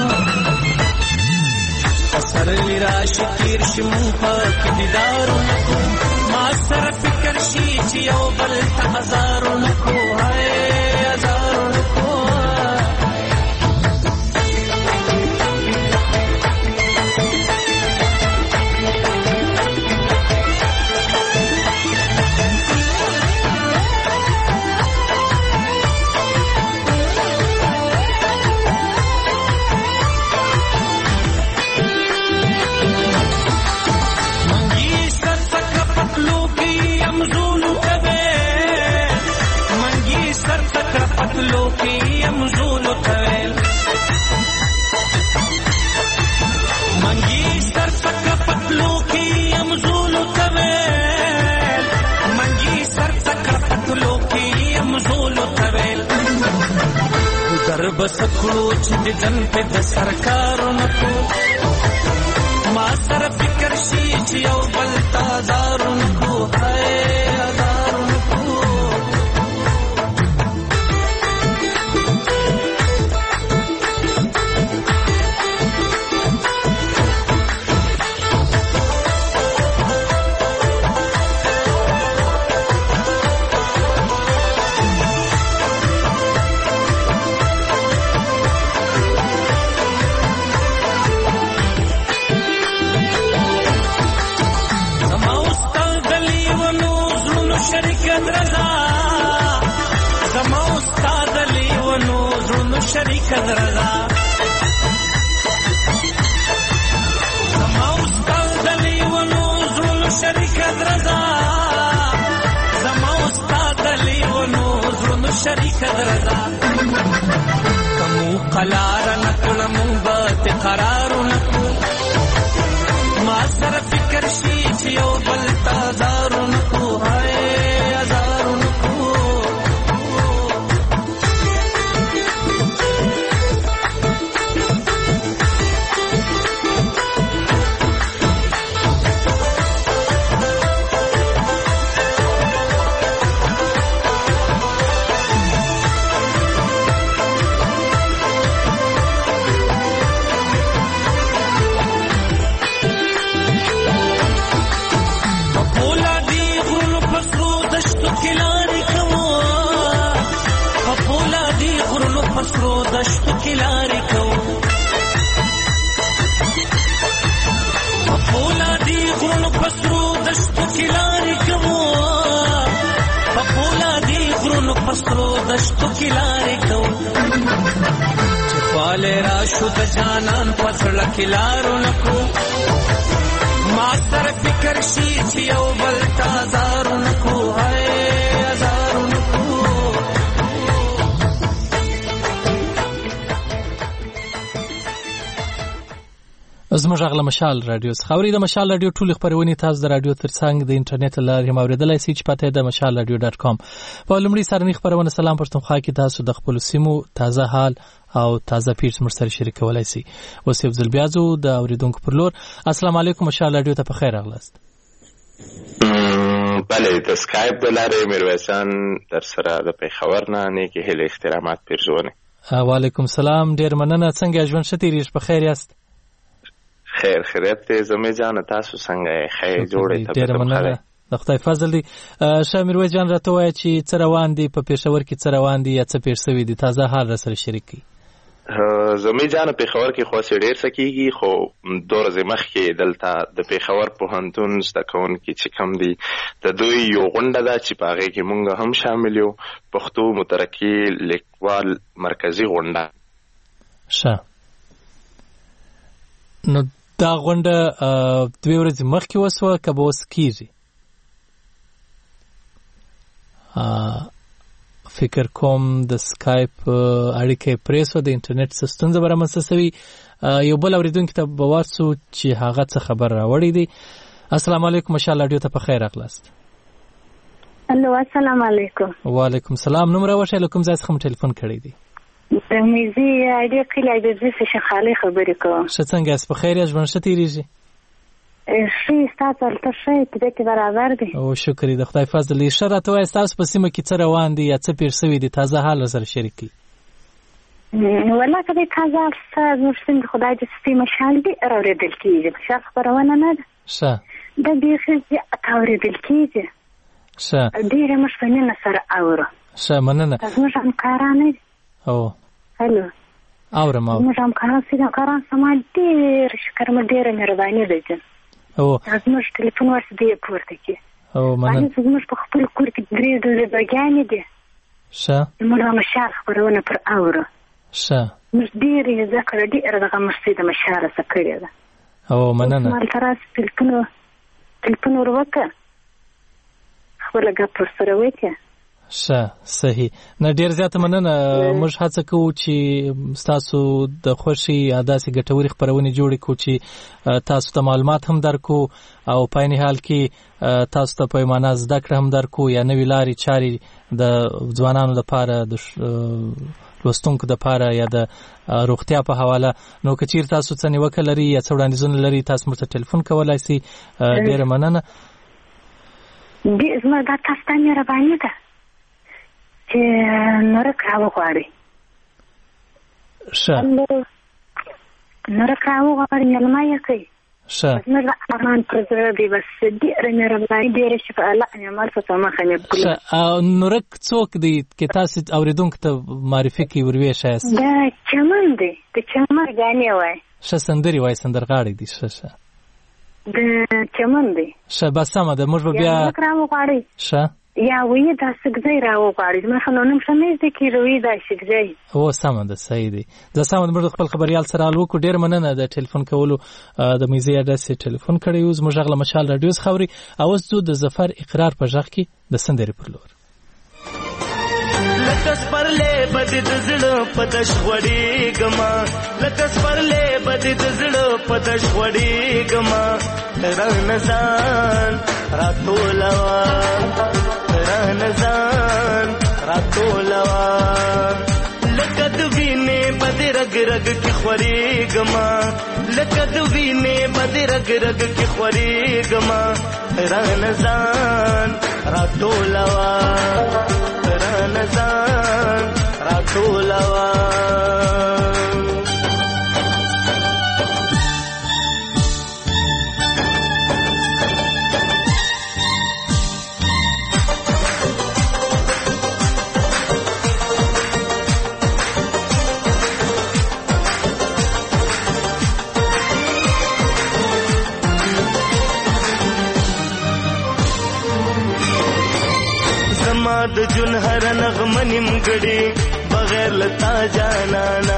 Speaker 11: سره لرا شکیر شمو پاک دیدارونو کو ما سره فکر شي چې یو بل ته ازارونو کو هاي ازارونو کو لوکی امزول طویل منگی سر تک پتلو کی امزول طویل منگی سر
Speaker 15: بس کړو چې د جن په د سرکارونو کو ما سره فکر شي چې یو بل تازارونو کو هاي هزارونو کو شریک درزا زما استاد دلی ونو زول شریک درزا زما استاد دلی ونو زول شریک درزا کمو قلار نکړم بات قرار نکو ما سره فکر شي چې یو بل تازار نکو هاي هزار نکو پسرو دشتو کلاری کو پپولا دی غرونو پسرو دشتو کلاری کو پپولا دی غرونو پسرو دشتو کلاری کو چپال راشو د جانان پسړه کلارو نکو ما سره فکر شي چې یو بل تازارو نکو هاي هزارو نکو
Speaker 1: زموږ غږ له مشال رادیو څخه اوري. د مشال رادیو ټول خبرونه تاسو د رادیو ترڅنګ د انټرنیټ لارې موریدلای شئ چې پته د مشال رادیو ډاټ کام په لومړي سرنی خبرونه سلام پښتونخوا کې تاسو د خپل سیمو تازه حال او تازه پیښ مرسته شریکولای شئ. اوس یو ځل بیا زو د اوریدونکو پر لور السلام علیکم مشال رادیو ته په خیر راغلاست.
Speaker 16: بله د اسکایپ د لارې میرویسان در سره د پیښور نه نیکې هیلې احترامات پیرزونه.
Speaker 1: وعلیکم سلام ډیر مننه. څنګه ژوند شتیریش په خیر یاست؟
Speaker 16: خیر خیریت ته زمې جان تاسو څنګه خیر جوړې ته
Speaker 1: ډیر مننه د خدای فضل دی. شامیر وای جان راته وای چې څه روان دي په پېښور کې څه روان دي یا څه پیښ شوی دي تازه حال را سره شریک کی.
Speaker 16: زمې جان پېښور کې خو سې ډیر سکیږي خو دور زمخ کې دلته د پېښور پوهنتون زده کوونکي چې کم دي د دوی یو غونډه ده چې په هغه کې مونږ هم شامل یو پښتو مترقي لیکوال مرکزی غونډه.
Speaker 1: ښه نو دا غونډه دوی ورځې مخکې وسوه که به اوس کېږي؟ فکر کوم د سکایپ اړیکه یې پرې سوه د انټرنیټ څه ستونزه به رامنځته سوي. یو بل اورېدونکي ته به واسو چې هغه څه خبر راوړی دی. السلام علیکم مشال رادیو ته په خیر راغلاست.
Speaker 17: الو السلام علیکم.
Speaker 1: وعلیکم سلام. نوم راوښیه له کوم ځای څخه مو ټلیفون کړی دی؟
Speaker 17: د میزي اړې کله د دې څه خالي خبرې کوم.
Speaker 1: څه څنګه اس په خیر ژوند شته تیریږي؟
Speaker 17: شي تاسو ته شي ته برابر دي.
Speaker 1: او شکر د خدای فضل یې شرط وای تاسو په سیمه کې څه روان دي یا څه پیر شوی دي تازه حال سره شریکي.
Speaker 17: ولا کله تازه سره مسلم خدای دې سیمه شال دي اوریدل کیږي ښه خبرونه نه ده.
Speaker 1: ښه
Speaker 17: د دې خزي اوریدل کیږي.
Speaker 1: ښه
Speaker 17: ډیر مشفنه سره اورو.
Speaker 1: ښه مننه.
Speaker 17: تاسو هم کارانه
Speaker 1: او
Speaker 17: هلو
Speaker 1: اورم او
Speaker 17: موږ هم کاران سره کاران سم ډیر شکر مې ډیر مهرباني ده.
Speaker 1: او
Speaker 17: تاسو موږ ټلیفون ورسې پورته کی.
Speaker 1: او مننه.
Speaker 17: تاسو موږ په خپل کور کې درې ډول بګانې دي.
Speaker 1: ښه
Speaker 17: موږ هم شار خبرونه پر اورو.
Speaker 1: ښه
Speaker 17: موږ ډیر ذکر ډیر دغه مرسته د مشاره سکړی ده.
Speaker 1: او مننه.
Speaker 17: مال تراس ټلیفون ټلیفون وروکه خپل غږ پر سره وکړه.
Speaker 1: ښه صحیح. نه ډیر زیاته مننه. موږ هڅه کوو چې تاسو د خوشي عادتي ګټوري خبرونه جوړ کړو چې تاسو ته معلومات هم درکو او په عین حال کې تاسو ته پیمانه زده کړه هم درکو یا نوې لارې چاري د ځوانانو لپاره د لوستونکو د پاره یا د روغتیا په حواله. نو که چیرې تاسو څه نیوکه لري یا څه وړاندیزونه لري تاسو موږ ته ټلیفون کولی شئ. ډېره مننه.
Speaker 17: زما دا تاسو ته مهرباني ده چې نرک راوغواړئ.
Speaker 1: ښه
Speaker 17: نرک راوغواړئ مېلمه یې کوئ.
Speaker 1: ښه
Speaker 17: زموږ امان پر زړه دی بس ډېره مهرباني ډېره شفا الله انعمال په مخه مې بکړي.
Speaker 1: ښه نورک څوک دی که تاسو اورېدونکو ته معرفي کړئ ور وښایاست؟
Speaker 17: دا چمن دی د چمن ګانې وایي.
Speaker 1: ښه سندرې وایي سندرغاړی دی. ښه ښه
Speaker 17: د چمن دی.
Speaker 1: ښه بس سمه ده موږ به بیا
Speaker 17: نرک راوغواړئ.
Speaker 1: ښه
Speaker 17: یا وی دا سګځی راوغواړئ. زما خو نو نوم ښه نه زده کېږي وی دا سګځی.
Speaker 1: هو سمه ده صحیح دی. زه سمه ده موږ خپل خبریال سره حال وکړو. ډېره مننه د ټلیفون کولو د میزې اډرس یې ټلیفون کړی و. زموږ غږ له مشال راډیو څخه اوري. اوس ځو د ظفر اقرار په غږ کې د سندرې پر لور.
Speaker 15: لکه سپرلی بدې د زړه په دش غوړېږمه لکه سپرلی بدې د زړه په دش غوړېږمه رانه ځان راټولوه رانه ځان راټولوه لکه د وینې بدې رګ رګ کې خورېږمه لکه د وینې بدې رګ رګ کې خورېږمه رانه ځان راټولوه رانه ځان راټولوه. د جون هر نغمه نیمګړې بغیر لتا جانانا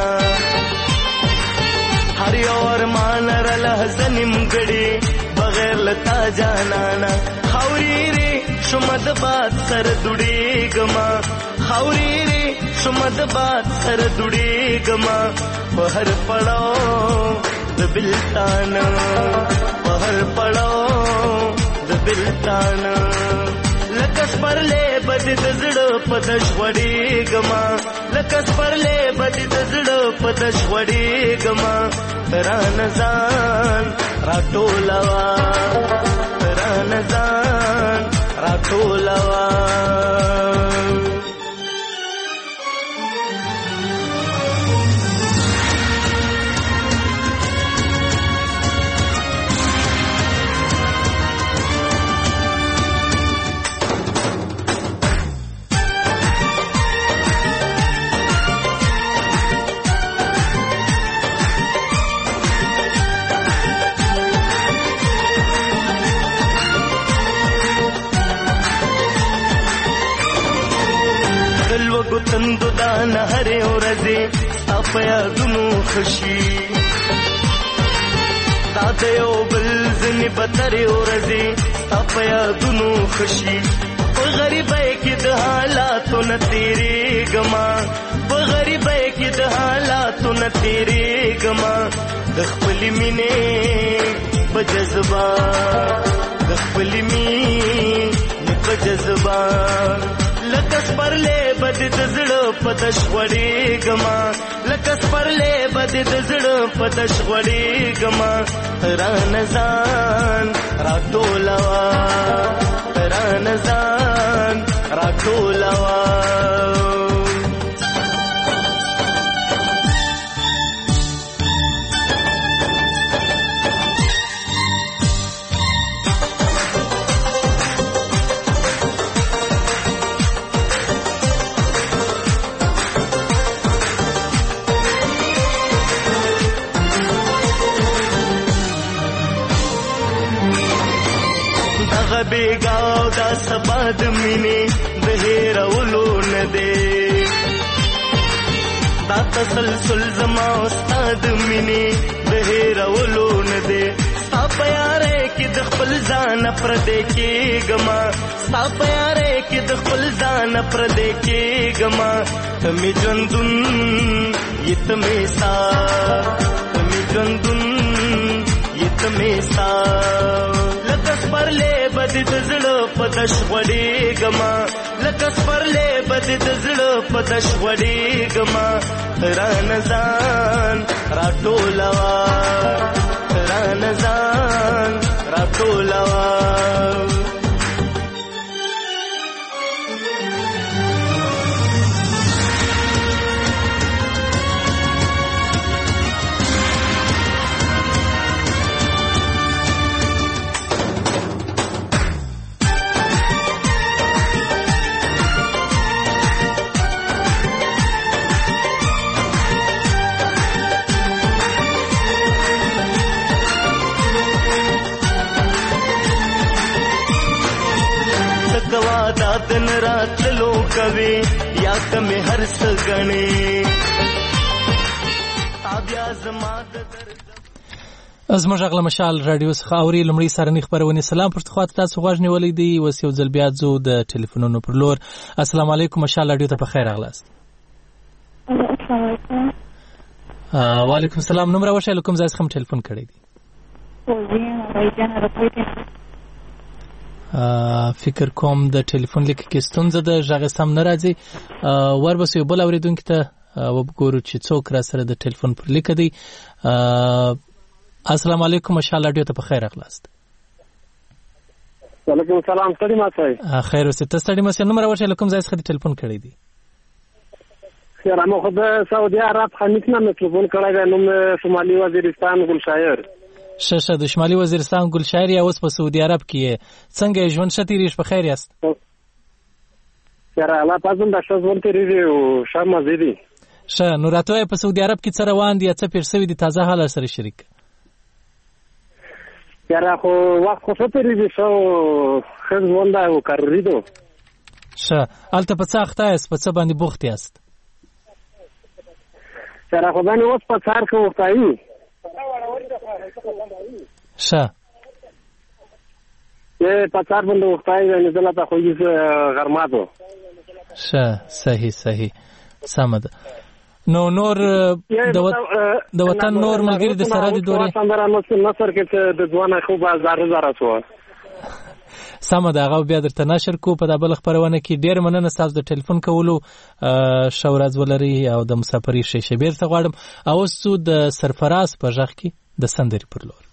Speaker 15: هر یو ارمان را لحظه نیمګړې بغیر لتا جانانا خاورې ری شمد باد سر دوړېږما خاورې ری شمد باد سر دوړېږما په هر پړاو د بلتان په هر پړاو د بلتان لکه سپرلی بدې د زړه په دش غوړېږمه لکه سپرلی بدې د زړه په دش غوړېږمه رانه ځان راټولوه رانه ځان راټولوه. تندو دان هرې ورځې ستا په یادونو خوشي دا د یو بل ځینې بدترې ورځې ستا په یادونو خوشي په غریبۍ کې د حالاتو نه تېرېږمه په غریبۍ کې د حالاتو نه تېرېږمه د خپلې مینې په جذبه د خپلې مینې په جذبه لکه سپرلی بدې د زړه په دش غوړېږمه لکه سپرلی بدې د زړه په دش غوړېږمه رانه ځان راټولوه رانه ځان راټولوه. بیگاو دا سبا د مینې د هېرولو نه دی دا تسلسل زما ستا د مینې د هېرولو نه دی ستا په یارۍ کې د خپل ځان پردی کېږمه ستا په یارۍ کې د خپل ځان پردی کېږمه ته مې ژوندون یې ته مې ستا ته مې ژوندون یې ته مې ستا لکه سپرلی بدې د زړه په دش غوړېږمه لکه سپرلی بد د زړه په دش وړېږما رانه ځان راټولوا رانه ځان راټولوا دن رات لو کوي یا کم هر سګنې تابیا زما د
Speaker 1: زموږ غل مشال رادیو څخه اوري لمړی سرنی خبرونه سلام پر خواته تاسو غوښ نیولې دی وس یو ځل بیا زو د ټلیفونونو پر لور السلام علیکم مشال رادیو ته په خیر اغلاست
Speaker 17: السلام علیکم
Speaker 1: وعلیکم السلام نمبر واشه کوم ځای څخه ټلیفون کړی دی فکر کوم د ټلیفون لیک کې ستونزه ده ژغ سم نه راځي وربسې بل اوریدونکو ته وګورو چې څوک را سره د ټلیفون پر لیک دی السلام علیکم مشال رادیو ته په خیر اغلاست
Speaker 18: وعلیکم السلام ستړي ماته
Speaker 1: خیر اوسه ته ستړي ماته نمبر واشه کوم ځای څخه ټلیفون کړی دی
Speaker 18: خیر امو خو د سعودي عرب خمیس نه ټلیفون کړی دی نوم شمالي وزیرستان ګلشایر
Speaker 1: ششه د شمالي وزیرستان ګلشایر یا اوس په سعودي عرب کې څنګه ژوند شتیریش په خیر یاست
Speaker 18: یاره الله پازم د ژوند تیری او شرم زیدي
Speaker 1: شه نو راتوي په سعودي عرب کې څه روان دي څه پیر سوي دي تازه حال سره شریک
Speaker 18: یاره خو وخت خو تیری دي شو خیر ژوند او کاریدو
Speaker 1: شه الته په څه اخته است په څه باندې بوخت یاست
Speaker 18: یاره خو باندې اوس په څار کې وختایي
Speaker 1: شه
Speaker 18: یې پاتار باندې وختای نه دلته خو یې غرماتو
Speaker 1: شه صحیح صحیح سمد نو نور د وطن نور ملګری د سره د دوره
Speaker 18: څنګه نصر کې د ځوانه خو بازار زاره شو
Speaker 1: سمد هغه بیا درته نشر کو په دبل خبرونه کې ډیر مننه تاسو د ټلیفون کولو شورز ولري او د مسافرۍ شیشه بیرته غواړم او سو د سرفراز په ځخ کې د سندري پر لور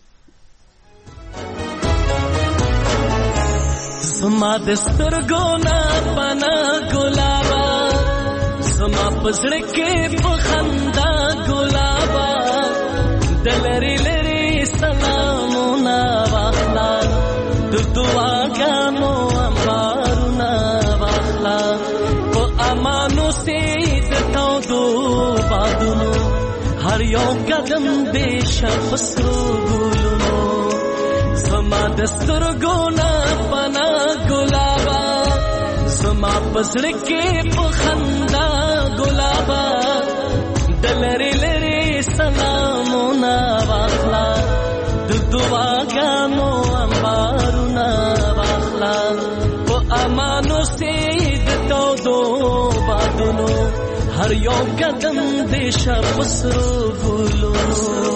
Speaker 15: زما د سترګو نه پنا ګلابا زما پسړ کې په خندا ګلابا دلری لری سلامونه واخلا د دعاګانو امبارونه واخلا په امانو سید تو دو بادونو هر یو قدم دې شپسرو ګلونو زما د سترګو نه پنا ګلابا زما پسړ کې په خندا ګلابا دلری لری سلامونه واخلا د دعاګانو امبارونه واخلا په امانو سید تو دو بادونو هر یو قدم دې شپسرو ګلونو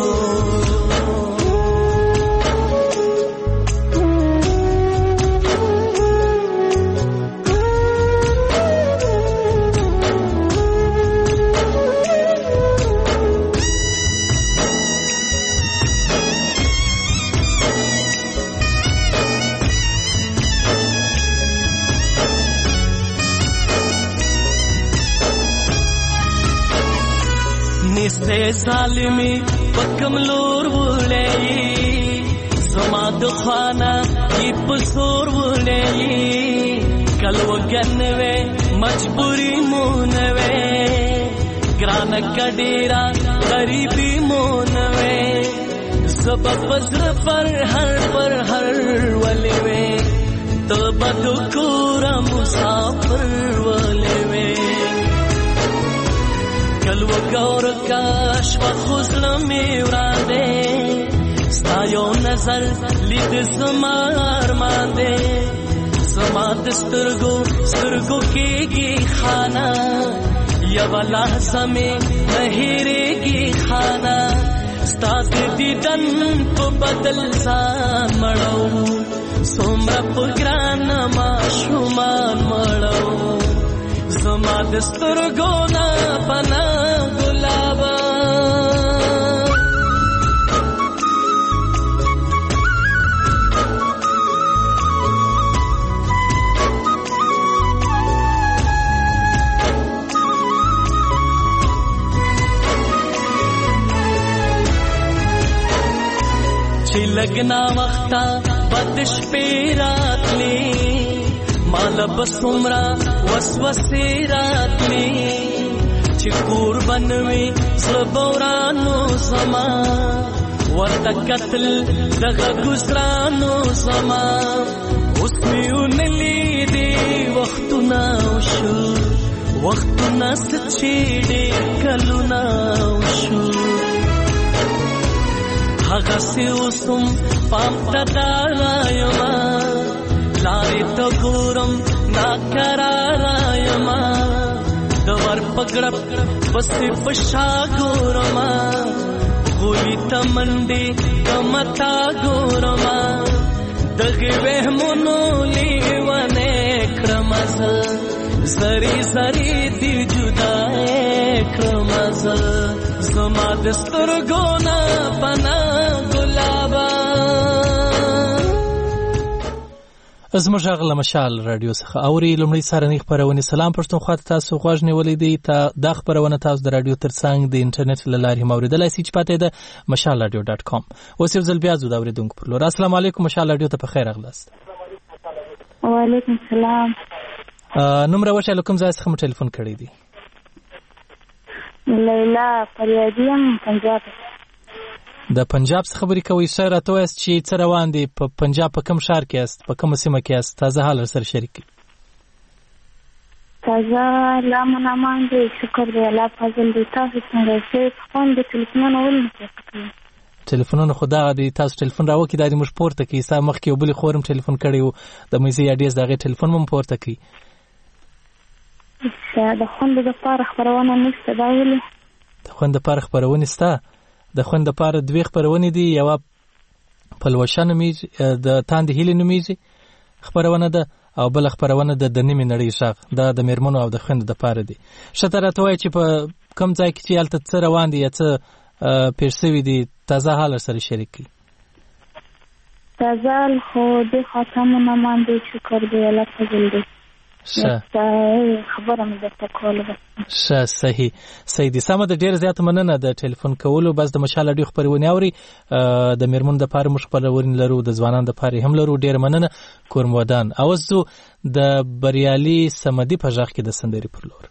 Speaker 15: نسته ظالمی پکم لور وړي زما د خانه کی پسور وړي کلو کنوي مجبوری مونوي ګران کډیرا غریبی مونوي سبب پسر پر هر پر هر ولي وي تبدو کورا مسافر ولي وي کلو گور کاش و خوزلمی وراده ستا یو نظر لید زمار مانده زما دسترگو سترگو کېږي خانه یو لحظه مې نهېرېږي خانه ستا د دیدن په بدل ځان مړو څومره په ګرانه ماشومان مړو زما د سترګو نه پنا ګلابا لگنا وقتا بدش پیرات لی مال بسمرا وسوسه رات لی چې قربان وي زبورانو زما ورته قتل دغه گزرانو زما اوس میون لیدي وختونه وشو وختونه سچېډې کلونه وشو هغه سوسم پام تدارايما لاري تو ګورم ناکرارايما دوار پګړپ بسې پښا ګورما ګولي تمندي کمتا ګورما دغه وهمونو لیونه کرمزل زری زری دی جدا کرمزل زما دسترګو نه پنا ګلابا زموږ غل مشال رادیو څخه اوري لمړی سارنی خبرونه سلام پښتونخوا ته تاسو غوښ نیولې دي ته د خبرونه تاسو د رادیو ترڅنګ د انټرنیټ له لارې موریدلای شئ چې پته ده مشال رادیو ډاټ کام اوس یو ځل بیا زو دا اوریدونکو پر لور السلام علیکم مشال رادیو ته په خیر اغلاست
Speaker 17: وعلیکم السلام
Speaker 1: نمبر وشه کوم ځای څخه ټلیفون کړی دی
Speaker 17: لیلا فریادیم پنجاب
Speaker 1: د پنجاب څخه خبرې کوي سره راته وایي چې څه روان دي په پنجاب په کوم ښار کې است په کوم سیمه کې است تازه حال سره شریک
Speaker 17: تازه لامن امان دي شکر دی الله فضل دی تاسو څنګه شئ فون د ټلیفونونو ولنه
Speaker 1: ټلیفونونو خدا دې تاسو ټلیفون راوکې د موږ پورته کې سا مخ کې وبلی خورم ټلیفون کړی وو د مېزي اډیس دغه ټلیفون مم پورته کی
Speaker 17: د خوند د پاره خبرونه نشته دا ویلي
Speaker 1: د خوند د پاره خبرونه نشته د خوند د پاره دوه خبرونه دي یو پلوشن میز د تاند هیل نومیږي خبرونه ده او بل خبرونه د دنیمه نړۍ شاخ دا د میرمنو او د خوند د پاره دي شته راته وای چې په کم ځای کې چې الته څه روان دي څه پیرسوي دي تازه حال سره شریک کی
Speaker 17: تازه خو د خاتمه مان دي شکر دی الله فضل دی خبره مې درته کوله
Speaker 1: ښه صحیح صحیح دي سمه د ډېر زیات مننه د ټلیفون کولو بس د مشال اډیو خبرونه اوري د میرمن د پاره مخ خبرونه لرو د ځوانان د پاره هم لرو ډېر مننه کورمودان اوسو د بریالي سمدي په ځخ کې د سندري پر لور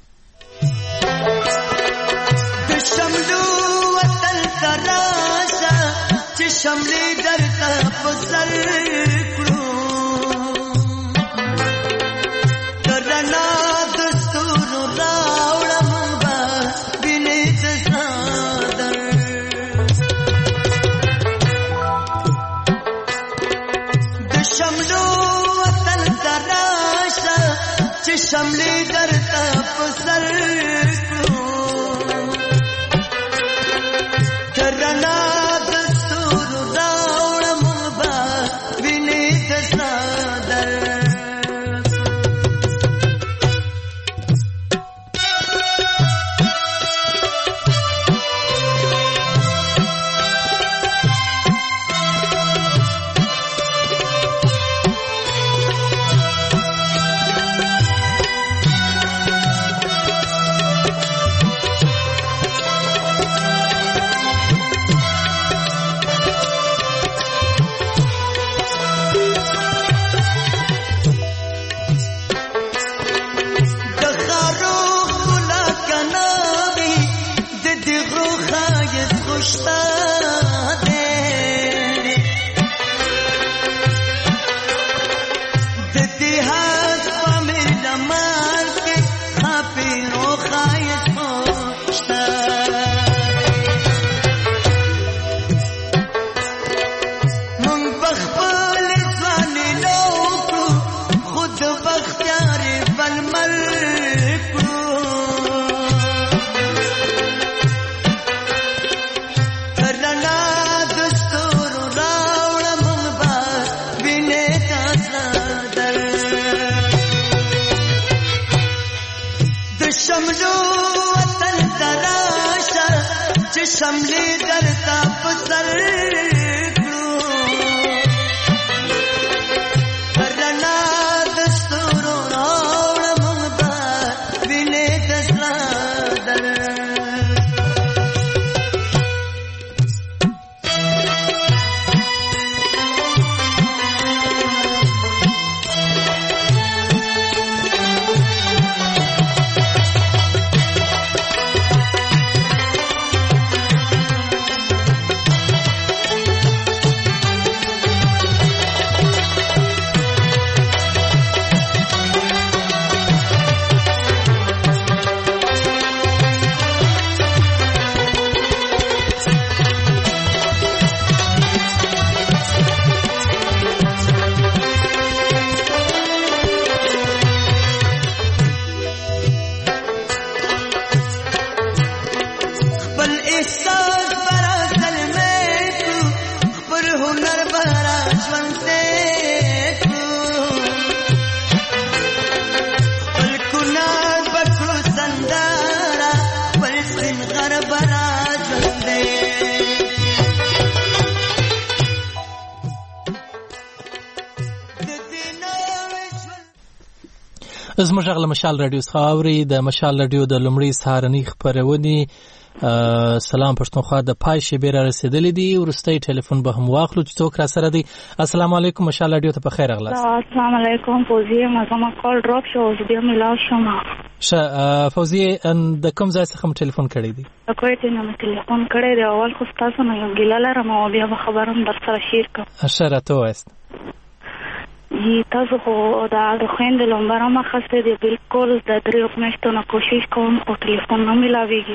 Speaker 15: د شملو وطن تراشه چې شملې درته په سر شملې درته په سر کړو کرنا د ستورو راوړم با وینې د صدر شملو وطن تراشه چې شملې درته په سر کړو رڼا د ستورو راوړه موږ به وینې د زړه درد
Speaker 1: زموږ غږ له مشال رادیو څخه اوري د مشال رادیو د لومړۍ سهارنۍ خپرونې سلام پښتونخوا د پای شیبې را رسېدلې دي وروستی ټلیفون به هم واخلو چې څوک را سره دی السلام علیکم مشال رادیو ته په خیر راغلاست
Speaker 19: السلام علیکم فوزیه مزما کال ډراپ شو اوس بیا ملاو شوم
Speaker 1: ښه فوزیه د کوم ځای څخه مو ټلیفون کړی دی
Speaker 19: د کوټې نه مې ټلیفون کړی دی اول خو ستاسو نه یو ګیله لرم او بیا به خبرم در سره شیر کړم
Speaker 1: ښه راته ووایاست
Speaker 19: جی تاسو خو دا د خویندې لمبر هم اخیستی دی بلکل د دریو میاشتو نه کوشش کوم خو ټلیفون نه میلاویږي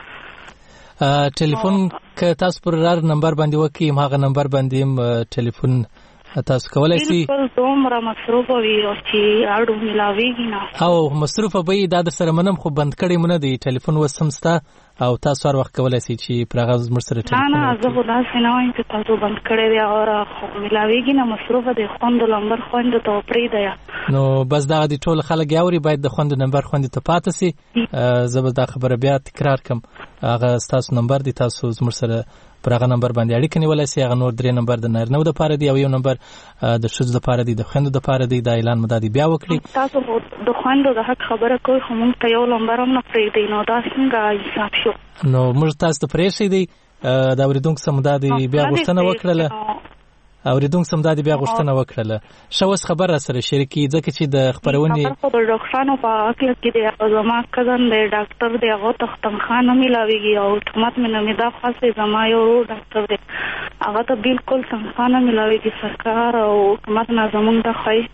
Speaker 1: ټلیفون که تاسو پر رار نمبر باندې وکړئ هغه نمبر باندې هم ټلیفون تاسو کولای شئ
Speaker 19: بلکل دومره مصروفه وي چې اړو میلاویږي نه
Speaker 1: او مصروفه به دا در سره منم خو بند کړی مونه دی ټلیفون وس هم ستا او تاسو هر وخت کولای شئ چې پر هغه زموږ سره ټلیفون
Speaker 19: نه نه زه خو داسې نه وایم چې تاسو بند کړی دی او خو میلاویږي نه مصروفه دی خوندو نمبر خوندو ته پرېږدی
Speaker 1: نو بس دغه دي ټول خلک اوري باید د خوندو نمبر خوندو ته پاتې سي زه به دا خبره بیا تکرار کړم هغه ستاسو نمبر دی تاسو زموږ سره پر هغه نمبر باندې اړیکه نیولای شئ هغه نور درې نمبر د نارینه د پاره دی او یو نمبر د ښځو د پاره دی د خویندو د پاره دی دا اعلان مدادي بیا وکړي
Speaker 19: تاسو د خویندو د حق خبره کوئ خو موږ ته یو نمبر هم نه پرېږدئ نو دا څنګه حساب شو
Speaker 1: نو موږ تاسو ته پرېښی دی د اورېدونکو څخه مو دا دی بیا غوښتنه وکړله اورېدونکو څخه دا دی بیا غوښتنه وکړله ښه اوس خبر را سره شریکي ځکه چې د خپرونې
Speaker 19: خبر خو د ډاکټرانو په عقل کې دی زما کزن دی ډاکټر دی هغه ته تنخواه نه میلاویږي او حکومت مې نه مې دا خاص دی زما یو ډاکټر دی هغه ته بالکل تنخواه نه میلاویږي سرکار او حکومت نه زموږ د خواهش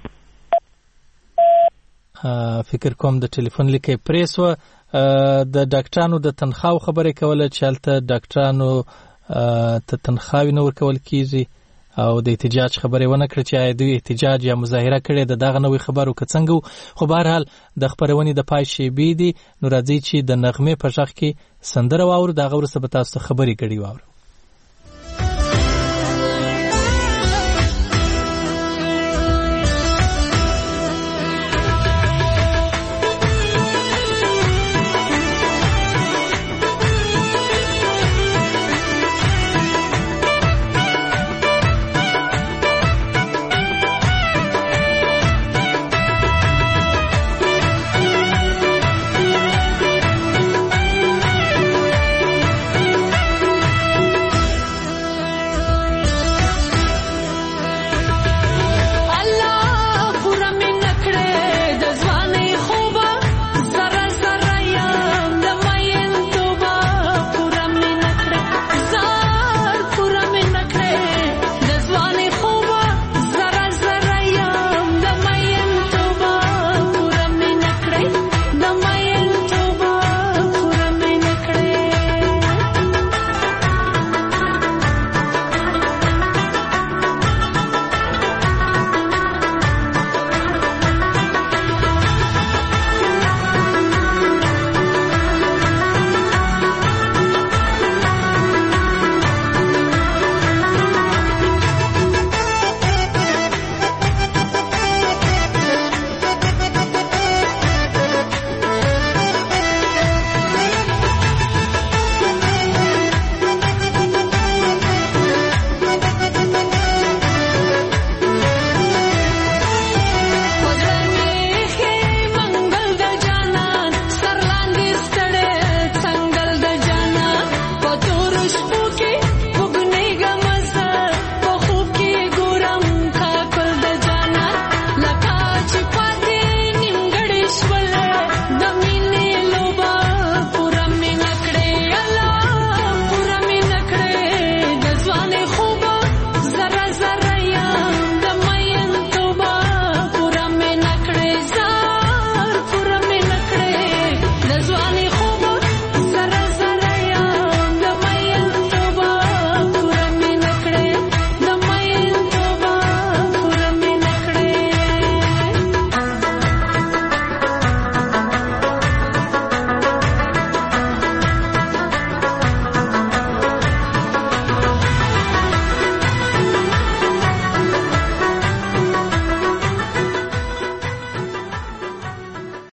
Speaker 1: فکر کوم د ټلیفون لیکې پرې سوه د ډاکټرانو د تنخواو خبرې کوله چې هلته ډاکټرانو ته تنخواوې نه ورکول کېږي او د احتجاج خبرې ونه کړه چې آیا دوی احتجاج یا مظاهره کړې د دغه نوې خبرو که څنګه وو خو بهرحال د خپرونې د پای شیبې دي نو راځئ چې د نغمې په غږ کې سندره واورو د هغه وروسته به تاسو ته خبرې کړي واورو